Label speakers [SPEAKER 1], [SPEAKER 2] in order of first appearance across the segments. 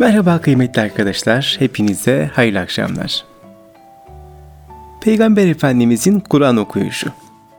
[SPEAKER 1] Merhaba kıymetli arkadaşlar, hepinize hayırlı akşamlar. Peygamber Efendimizin Kur'an okuyuşu.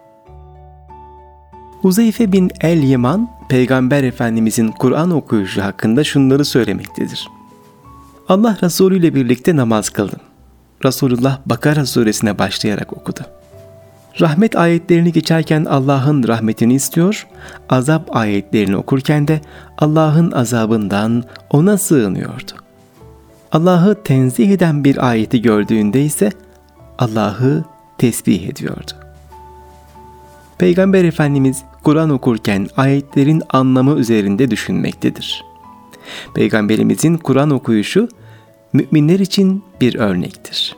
[SPEAKER 1] Huzeyfe bin el-Yeman, Peygamber Efendimizin Kur'an okuyuşu hakkında şunları söylemektedir. Allah Resulü ile birlikte namaz kıldım. Resulullah Bakara suresine başlayarak okudu. Rahmet ayetlerini geçerken Allah'ın rahmetini istiyor, azap ayetlerini okurken de Allah'ın azabından ona sığınıyordu. Allah'ı tenzih eden bir ayeti gördüğünde ise Allah'ı tesbih ediyordu. Peygamber Efendimiz Kur'an okurken ayetlerin anlamı üzerinde düşünmektedir. Peygamberimizin Kur'an okuyuşu müminler için bir örnektir.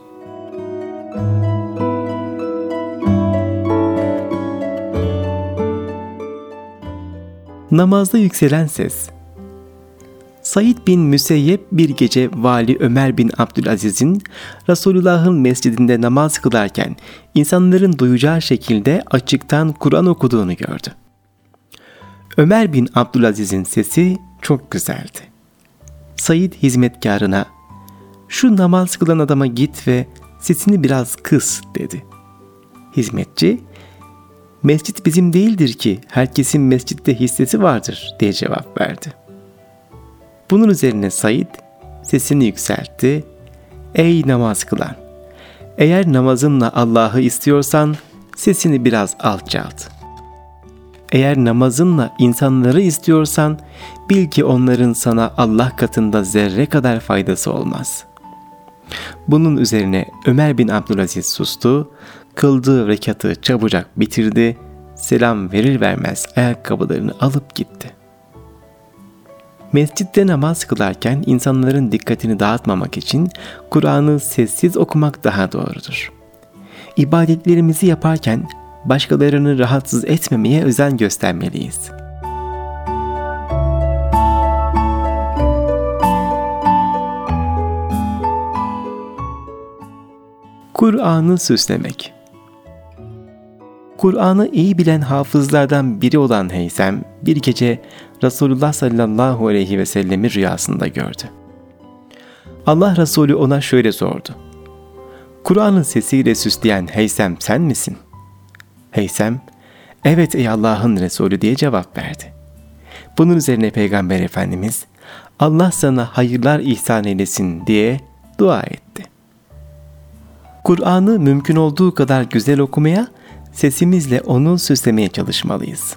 [SPEAKER 1] Namazda yükselen ses. Said bin Müseyyep bir gece Vali Ömer bin Abdülaziz'in Resulullah'ın mescidinde namaz kılarken insanların duyacağı şekilde açıktan Kur'an okuduğunu gördü. Ömer bin Abdülaziz'in sesi çok güzeldi. Said hizmetkarına, "Şu namaz kılan adama git ve sesini biraz kıs," dedi. Hizmetçi, "Mescit bizim değildir ki herkesin mescitte hissesi vardır," diye cevap verdi. Bunun üzerine Said sesini yükseltti. "Ey namaz kılan! Eğer namazınla Allah'ı istiyorsan sesini biraz alçalt. Eğer namazınla insanları istiyorsan bil ki onların sana Allah katında zerre kadar faydası olmaz." Bunun üzerine Ömer bin Abdülaziz sustu, kıldığı rekatı çabucak bitirdi, selam verir vermez ayakkabılarını alıp gitti. Mescitte namaz kılarken insanların dikkatini dağıtmamak için Kur'an'ı sessiz okumak daha doğrudur. İbadetlerimizi yaparken başkalarını rahatsız etmemeye özen göstermeliyiz. Kur'an'ı süslemek. Kur'an'ı iyi bilen hafızlardan biri olan Heysem bir gece Resulullah sallallahu aleyhi ve sellemi rüyasında gördü. Allah Resulü ona şöyle sordu: "Kur'an'ın sesiyle süsleyen Heysem sen misin?" Heysem, "Evet ey Allah'ın Resulü," diye cevap verdi. Bunun üzerine Peygamber Efendimiz, "Allah sana hayırlar ihsan eylesin," diye dua etti. Kur'an'ı mümkün olduğu kadar güzel okumaya, sesimizle onu süslemeye çalışmalıyız.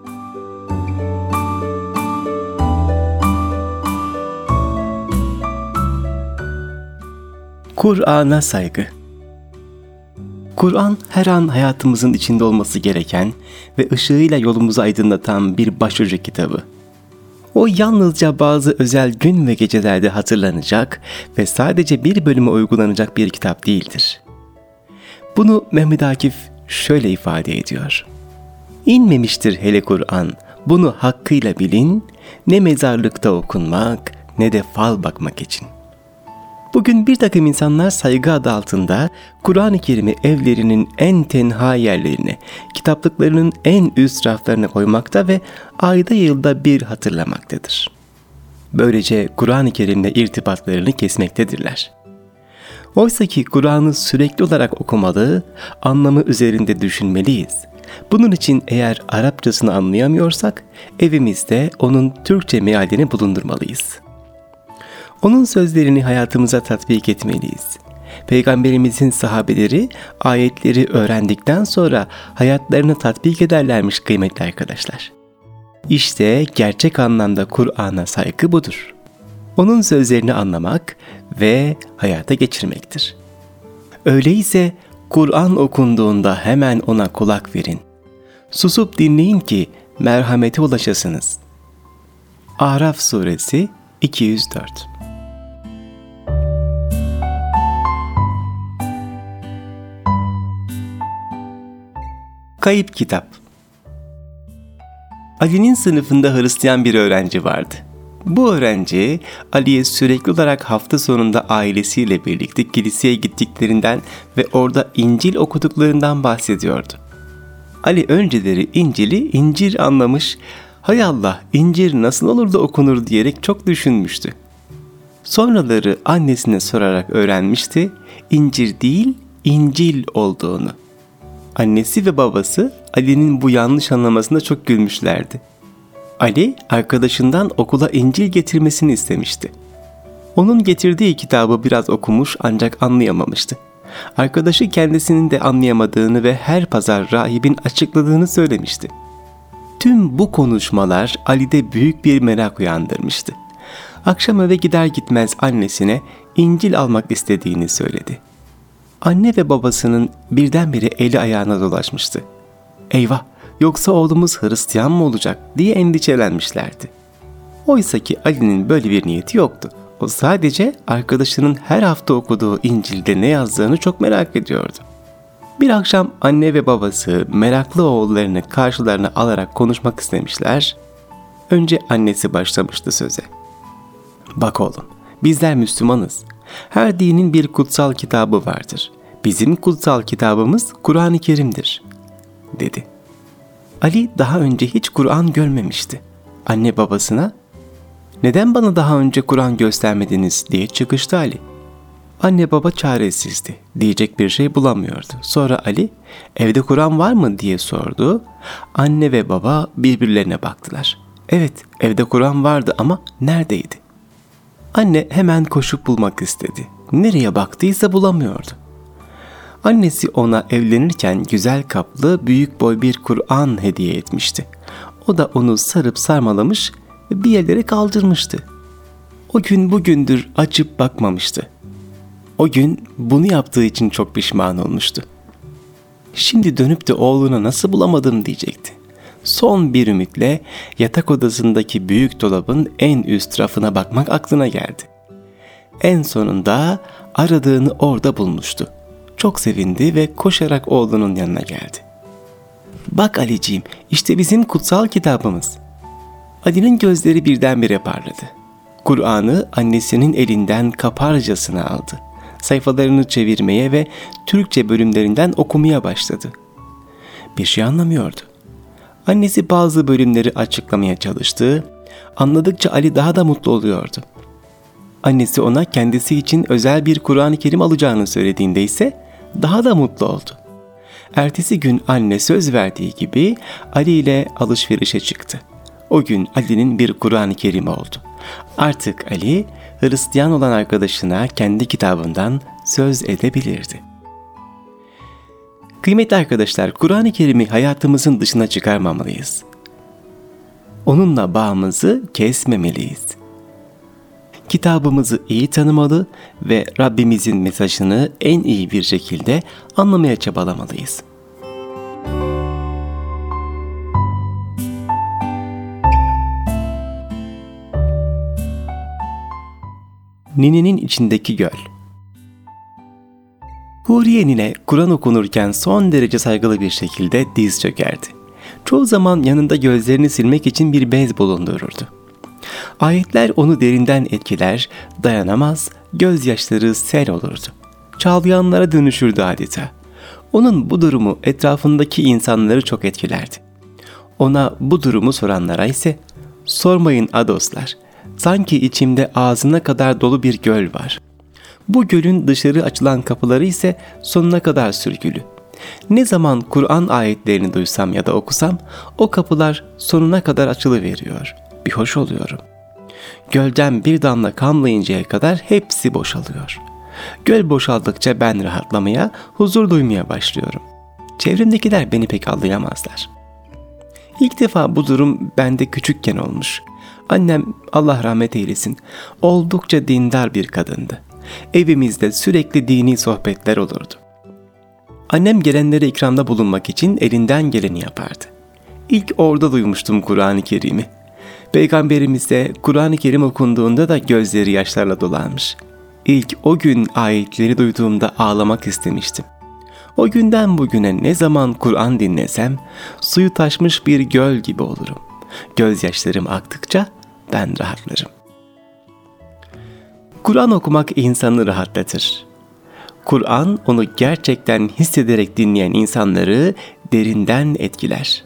[SPEAKER 1] Kur'an'a saygı. Kur'an her an hayatımızın içinde olması gereken ve ışığıyla yolumuzu aydınlatan bir başucu kitabı. O yalnızca bazı özel gün ve gecelerde hatırlanacak ve sadece bir bölüme uygulanacak bir kitap değildir. Bunu Mehmet Akif şöyle ifade ediyor: "İnmemiştir hele Kur'an, bunu hakkıyla bilin, ne mezarlıkta okunmak ne de fal bakmak için." Bugün bir takım insanlar saygı adı altında Kur'an-ı Kerim'i evlerinin en tenha yerlerine, kitaplıklarının en üst raflarına koymakta ve ayda yılda bir hatırlamaktadır. Böylece Kur'an-ı Kerim'le irtibatlarını kesmektedirler. Oysa ki Kur'an'ı sürekli olarak okumalı, anlamı üzerinde düşünmeliyiz. Bunun için eğer Arapçasını anlayamıyorsak, evimizde onun Türkçe mealini bulundurmalıyız. Onun sözlerini hayatımıza tatbik etmeliyiz. Peygamberimizin sahabeleri ayetleri öğrendikten sonra hayatlarını tatbik ederlermiş kıymetli arkadaşlar. İşte gerçek anlamda Kur'an'a saygı budur. Onun sözlerini anlamak ve hayata geçirmektir. Öyleyse Kur'an okunduğunda hemen ona kulak verin. Susup dinleyin ki merhamete ulaşasınız. Araf suresi 204. Kayıp kitap. Ali'nin sınıfında Hristiyan bir öğrenci vardı. Bu öğrenci Ali'ye sürekli olarak hafta sonunda ailesiyle birlikte kiliseye gittiklerinden ve orada İncil okuduklarından bahsediyordu. Ali önceleri İncil'i incir anlamış, "Hay Allah, incir nasıl olur da okunur?" diyerek çok düşünmüştü. Sonraları annesine sorarak öğrenmişti, incir değil, İncil olduğunu. Annesi ve babası Ali'nin bu yanlış anlamasına çok gülmüşlerdi. Ali, arkadaşından okula İncil getirmesini istemişti. Onun getirdiği kitabı biraz okumuş ancak anlayamamıştı. Arkadaşı kendisinin de anlayamadığını ve her pazar rahibin açıkladığını söylemişti. Tüm bu konuşmalar Ali'de büyük bir merak uyandırmıştı. Akşam eve gider gitmez annesine İncil almak istediğini söyledi. Anne ve babasının birdenbire eli ayağına dolaşmıştı. Eyvah, yoksa oğlumuz Hristiyan mı olacak diye endişelenmişlerdi. Oysa ki Ali'nin böyle bir niyeti yoktu. O sadece arkadaşının her hafta okuduğu İncil'de ne yazdığını çok merak ediyordu. Bir akşam anne ve babası meraklı oğullarını karşılarına alarak konuşmak istemişler. Önce annesi başlamıştı söze. Bak oğlum, bizler Müslümanız. Her dinin bir kutsal kitabı vardır. Bizim kutsal kitabımız Kur'an-ı Kerim'dir, dedi. Ali daha önce hiç Kur'an görmemişti. Anne babasına, neden bana daha önce Kur'an göstermediniz diye çıkıştı Ali. Anne baba çaresizdi. Diyecek bir şey bulamıyordu. Sonra Ali, evde Kur'an var mı diye sordu. Anne ve baba birbirlerine baktılar. Evet, evde Kur'an vardı ama neredeydi? Anne hemen koşup bulmak istedi. Nereye baktıysa bulamıyordu. Annesi ona evlenirken güzel kaplı büyük boy bir Kur'an hediye etmişti. O da onu sarıp sarmalamış ve bir yerlere kaldırmıştı. O gün bugündür açıp bakmamıştı. O gün bunu yaptığı için çok pişman olmuştu. Şimdi dönüp de oğluna nasıl bulamadım diyecekti. Son bir ümitle yatak odasındaki büyük dolabın en üst rafına bakmak aklına geldi. En sonunda aradığını orada bulmuştu. Çok sevindi ve koşarak oğlunun yanına geldi. Bak Aliciğim, işte bizim kutsal kitabımız. Ali'nin gözleri birdenbire parladı. Kur'an'ı annesinin elinden kaparcasına aldı. Sayfalarını çevirmeye ve Türkçe bölümlerinden okumaya başladı. Bir şey anlamıyordu. Annesi bazı bölümleri açıklamaya çalıştı. Anladıkça Ali daha da mutlu oluyordu. Annesi ona kendisi için özel bir Kur'an-ı Kerim alacağını söylediğinde ise daha da mutlu oldu. Ertesi gün anne söz verdiği gibi Ali ile alışverişe çıktı. O gün Ali'nin bir Kur'an-ı Kerim oldu. Artık Ali, Hristiyan olan arkadaşına kendi kitabından söz edebilirdi. Kıymetli arkadaşlar, Kur'an-ı Kerim'i hayatımızın dışına çıkarmamalıyız. Onunla bağımızı kesmemeliyiz. Kitabımızı iyi tanımalı ve Rabbimizin mesajını en iyi bir şekilde anlamaya çabalamalıyız. Ninenin içindeki göl. Huriye nine Kur'an okunurken son derece saygılı bir şekilde diz çökerdi. Çoğu zaman yanında gözlerini silmek için bir bez bulundururdu. Ayetler onu derinden etkiler, dayanamaz, gözyaşları sel olurdu. Çağlayanlara dönüşürdü adeta. Onun bu durumu etrafındaki insanları çok etkilerdi. Ona bu durumu soranlara ise, sormayın adoslar, sanki içimde ağzına kadar dolu bir göl var. Bu gölün dışarı açılan kapıları ise sonuna kadar sürgülü. Ne zaman Kur'an ayetlerini duysam ya da okusam, o kapılar sonuna kadar açılıveriyor. Bir hoş oluyorum. Gölden bir damla kamlayıncaya kadar hepsi boşalıyor. Göl boşaldıkça ben rahatlamaya, huzur duymaya başlıyorum. Çevremdekiler beni pek anlayamazlar. İlk defa bu durum bende küçükken olmuş. Annem, Allah rahmet eylesin, oldukça dindar bir kadındı. Evimizde sürekli dini sohbetler olurdu. Annem gelenlere ikramda bulunmak için elinden geleni yapardı. İlk orada duymuştum Kur'an-ı Kerim'i. Peygamberimize Kur'an-ı Kerim okunduğunda da gözleri yaşlarla dolarmış. İlk o gün ayetleri duyduğumda ağlamak istemiştim. O günden bugüne ne zaman Kur'an dinlesem suyu taşmış bir göl gibi olurum. Gözyaşlarım aktıkça ben rahatlarım. Kur'an okumak insanı rahatlatır. Kur'an onu gerçekten hissederek dinleyen insanları derinden etkiler.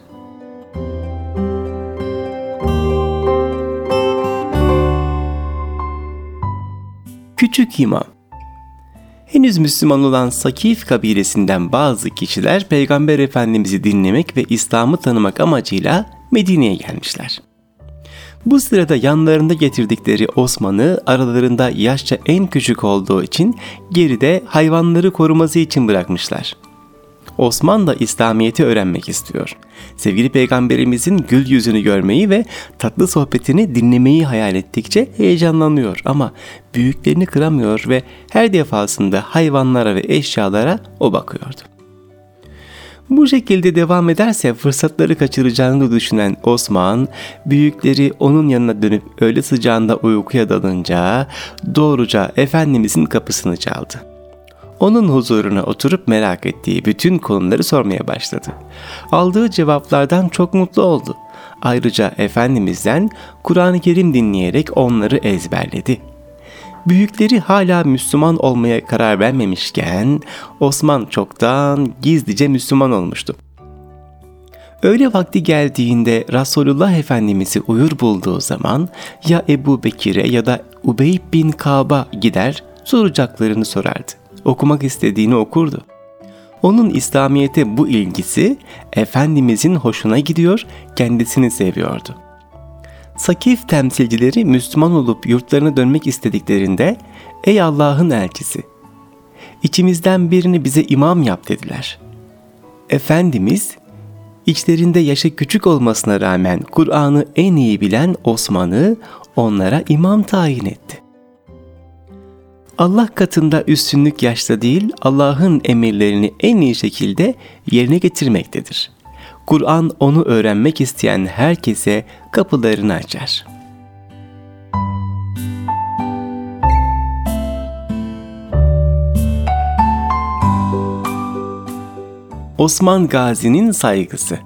[SPEAKER 1] Küçük İmam. Henüz Müslüman olan Sakif kabilesinden bazı kişiler Peygamber Efendimiz'i dinlemek ve İslam'ı tanımak amacıyla Medine'ye gelmişler. Bu sırada yanlarında getirdikleri Osman'ı aralarında yaşça en küçük olduğu için geride hayvanları koruması için bırakmışlar. Osman da İslamiyet'i öğrenmek istiyor. Sevgili Peygamberimizin gül yüzünü görmeyi ve tatlı sohbetini dinlemeyi hayal ettikçe heyecanlanıyor ama büyüklerini kıramıyor ve her defasında hayvanlara ve eşyalara o bakıyordu. Bu şekilde devam ederse fırsatları kaçıracağını düşünen Osman, büyükleri onun yanına dönüp öğle sıcağında uykuya dalınca doğruca Efendimizin kapısını çaldı. Onun huzuruna oturup merak ettiği bütün konuları sormaya başladı. Aldığı cevaplardan çok mutlu oldu. Ayrıca Efendimiz'den Kur'an-ı Kerim dinleyerek onları ezberledi. Büyükleri hala Müslüman olmaya karar vermemişken Osman çoktan gizlice Müslüman olmuştu. Öğle vakti geldiğinde Resulullah Efendimiz'i uyur bulduğu zaman ya Ebu Bekir'e ya da Ubey bin Ka'b'a gider soracaklarını sorardı. Okumak istediğini okurdu. Onun İslamiyet'e bu ilgisi Efendimizin hoşuna gidiyor, kendisini seviyordu. Sakif temsilcileri Müslüman olup yurtlarına dönmek istediklerinde "Ey Allah'ın elçisi, içimizden birini bize imam yap" dediler. Efendimiz, içlerinde yaşı küçük olmasına rağmen Kur'an'ı en iyi bilen Osman'ı onlara imam tayin etti. Allah katında üstünlük yaşta değil, Allah'ın emirlerini en iyi şekilde yerine getirmektedir. Kur'an onu öğrenmek isteyen herkese kapılarını açar. Osman Gazi'nin saygısı.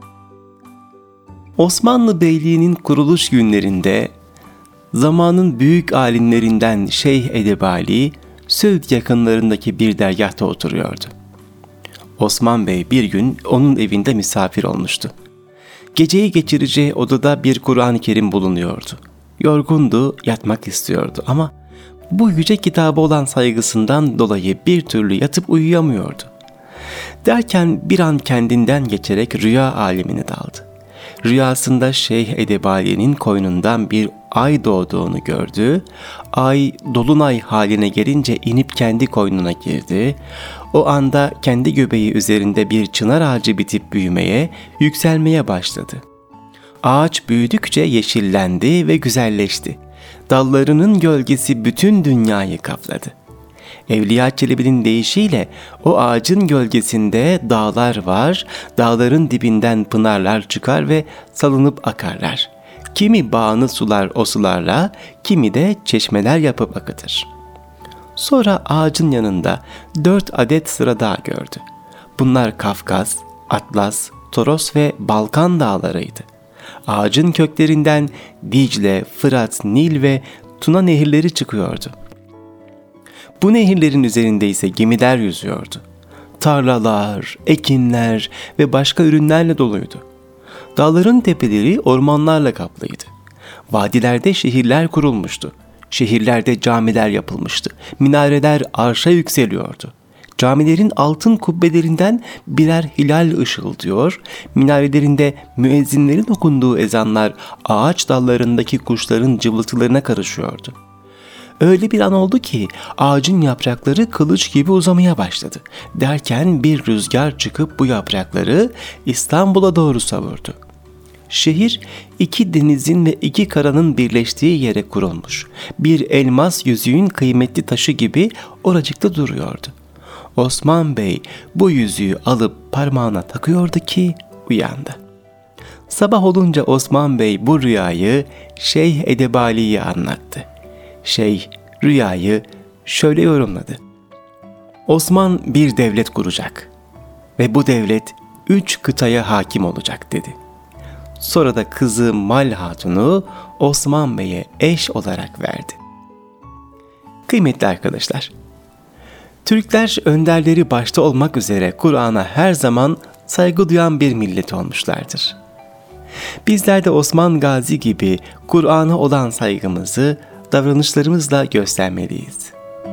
[SPEAKER 1] Osmanlı Beyliği'nin kuruluş günlerinde zamanın büyük alimlerinden Şeyh Edebali, Söğüt yakınlarındaki bir dergahta oturuyordu. Osman Bey bir gün onun evinde misafir olmuştu. Geceyi geçireceği odada bir Kur'an-ı Kerim bulunuyordu. Yorgundu, yatmak istiyordu ama bu yüce kitaba olan saygısından dolayı bir türlü yatıp uyuyamıyordu. Derken bir an kendinden geçerek rüya alemine daldı. Rüyasında Şeyh Edebali'nin koynundan bir ay doğduğunu gördü. Ay dolunay haline gelince inip kendi koynuna girdi. O anda kendi göbeği üzerinde bir çınar ağacı bitip büyümeye, yükselmeye başladı. Ağaç büyüdükçe yeşillendi ve güzelleşti. Dallarının gölgesi bütün dünyayı kapladı. Evliya Çelebi'nin deyişiyle o ağacın gölgesinde dağlar var, dağların dibinden pınarlar çıkar ve salınıp akarlar. Kimi bağını sular o sularla, kimi de çeşmeler yapıp akıtır. Sonra ağacın yanında 4 adet sıra dağ gördü. Bunlar Kafkas, Atlas, Toros ve Balkan dağlarıydı. Ağacın köklerinden Dicle, Fırat, Nil ve Tuna nehirleri çıkıyordu. Bu nehirlerin üzerinde ise gemiler yüzüyordu. Tarlalar, ekinler ve başka ürünlerle doluydu. Dağların tepeleri ormanlarla kaplıydı. Vadilerde şehirler kurulmuştu. Şehirlerde camiler yapılmıştı. Minareler arşa yükseliyordu. Camilerin altın kubbelerinden birer hilal ışıldıyor, minarelerinde müezzinlerin okunduğu ezanlar ağaç dallarındaki kuşların cıvıltılarına karışıyordu. Öyle bir an oldu ki ağacın yaprakları kılıç gibi uzamaya başladı. Derken bir rüzgar çıkıp bu yaprakları İstanbul'a doğru savurdu. Şehir 2 denizin ve 2 karanın birleştiği yere kurulmuş. Bir elmas yüzüğün kıymetli taşı gibi oracıkta duruyordu. Osman Bey bu yüzüğü alıp parmağına takıyordu ki uyandı. Sabah olunca Osman Bey bu rüyayı Şeyh Edebali'ye anlattı. Şeyh rüyayı şöyle yorumladı. Osman bir devlet kuracak ve bu devlet 3 kıtaya hakim olacak dedi. Sonra da kızı Mal Hatun'u Osman Bey'e eş olarak verdi. Kıymetli arkadaşlar, Türkler önderleri başta olmak üzere Kur'an'a her zaman saygı duyan bir millet olmuşlardır. Bizler de Osman Gazi gibi Kur'an'a olan saygımızı davranışlarımızla göstermeliyiz.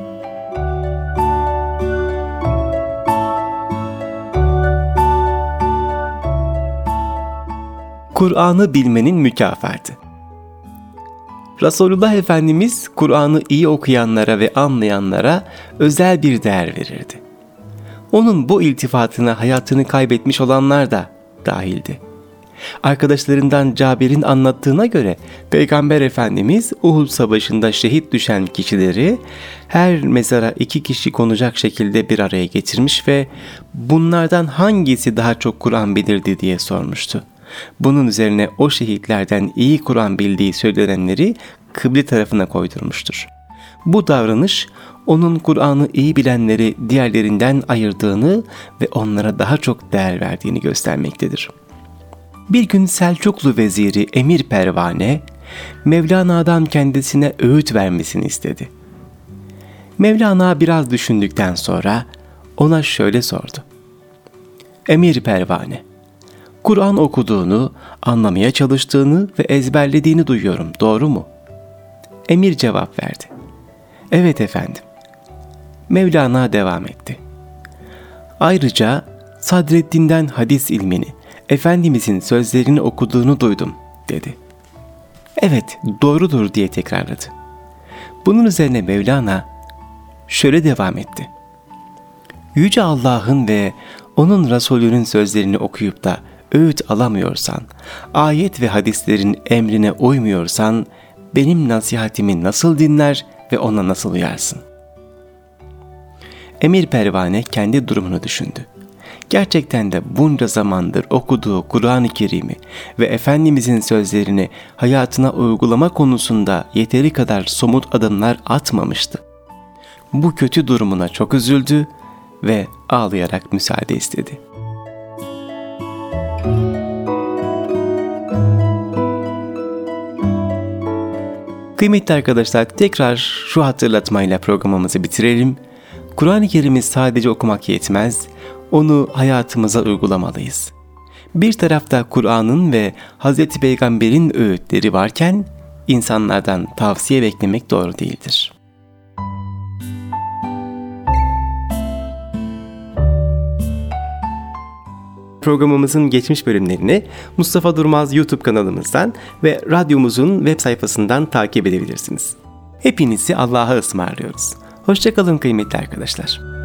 [SPEAKER 1] Kur'an'ı bilmenin mükafatı. Resulullah Efendimiz Kur'an'ı iyi okuyanlara ve anlayanlara özel bir değer verirdi. Onun bu iltifatına hayatını kaybetmiş olanlar da dahildi. Arkadaşlarından Cabir'in anlattığına göre Peygamber Efendimiz Uhud Savaşı'nda şehit düşen kişileri her mezara 2 kişi konacak şekilde bir araya getirmiş ve bunlardan hangisi daha çok Kur'an bilirdi diye sormuştu. Bunun üzerine o şehitlerden iyi Kur'an bildiği söylenenleri kıble tarafına koydurmuştur. Bu davranış onun Kur'an'ı iyi bilenleri diğerlerinden ayırdığını ve onlara daha çok değer verdiğini göstermektedir. Bir gün Selçuklu veziri Emir Pervane, Mevlana'dan kendisine öğüt vermesini istedi. Mevlana biraz düşündükten sonra ona şöyle sordu. Emir Pervane, Kur'an okuduğunu, anlamaya çalıştığını ve ezberlediğini duyuyorum, doğru mu? Emir cevap verdi. Evet efendim. Mevlana devam etti. Ayrıca Sadreddin'den hadis ilmini, Efendimizin sözlerini okuduğunu duydum, dedi. Evet, doğrudur diye tekrarladı. Bunun üzerine Mevlana şöyle devam etti. Yüce Allah'ın ve onun Resulünün sözlerini okuyup da öğüt alamıyorsan, ayet ve hadislerin emrine uymuyorsan, benim nasihatimi nasıl dinler ve ona nasıl uyarsın? Emir Pervane kendi durumunu düşündü. Gerçekten de bunca zamandır okuduğu Kur'an-ı Kerim'i ve Efendimizin sözlerini hayatına uygulama konusunda yeteri kadar somut adımlar atmamıştı. Bu kötü durumuna çok üzüldü ve ağlayarak müsaade istedi. Kıymetli arkadaşlar, tekrar şu hatırlatmayla programımızı bitirelim. Kur'an-ı Kerim'i sadece okumak yetmez, onu hayatımıza uygulamalıyız. Bir tarafta Kur'an'ın ve Hz. Peygamber'in öğütleri varken, insanlardan tavsiye beklemek doğru değildir. Programımızın geçmiş bölümlerini Mustafa Durmaz YouTube kanalımızdan ve radyomuzun web sayfasından takip edebilirsiniz. Hepinizi Allah'a ısmarlıyoruz. Hoşça kalın kıymetli arkadaşlar.